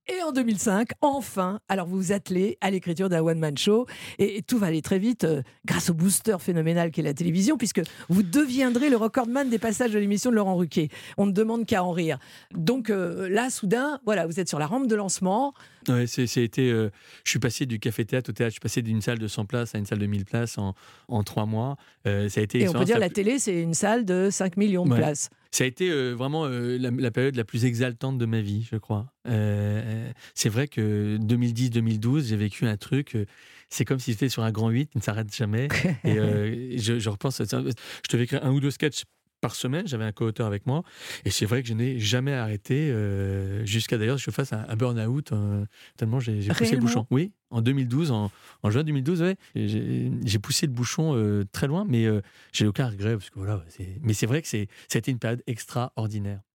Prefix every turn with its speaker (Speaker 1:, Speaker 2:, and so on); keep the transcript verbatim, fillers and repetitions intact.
Speaker 1: Et en deux mille cinq, enfin, alors vous vous attelez à l'écriture d'un one-man show et, et tout va aller très vite euh, grâce au booster phénoménal qu'est la télévision, puisque vous deviendrez le recordman des passages de l'émission de Laurent Ruquier. On ne demande qu'à en rire. Donc euh, là, soudain, voilà, vous êtes sur la rampe de lancement.
Speaker 2: Ouais, c'est, c'est été, euh, je suis passé du café-théâtre au théâtre. Je suis passé d'une salle de cent places à une salle de mille places en, en trois mois. Euh, ça a été
Speaker 1: Et on peut
Speaker 2: l'expérience
Speaker 1: dire
Speaker 2: la
Speaker 1: la
Speaker 2: plus...
Speaker 1: télé, c'est une salle de cinq millions de
Speaker 2: Ouais.
Speaker 1: places.
Speaker 2: Ça a été euh, vraiment euh, la, la période la plus exaltante de ma vie, je crois. Euh, c'est vrai que deux mille dix deux mille douze, j'ai vécu un truc. Euh, c'est comme si j'étais sur un grand huit qui ne s'arrête jamais. Et euh, je, je repense. À ça. Je devais écrire un ou deux sketchs par semaine. J'avais un co-auteur avec moi. Et c'est vrai que je n'ai jamais arrêté euh, jusqu'à d'ailleurs que je fasse un, un burn-out euh, tellement j'ai, j'ai poussé le
Speaker 1: Réellement.
Speaker 2: bouchon. Oui, en deux mille douze, en, en juin deux mille douze, ouais, j'ai, j'ai poussé le bouchon euh, très loin, mais euh, j'ai aucun regret parce que voilà. C'est, mais c'est vrai que c'est, ça a été une période extraordinaire.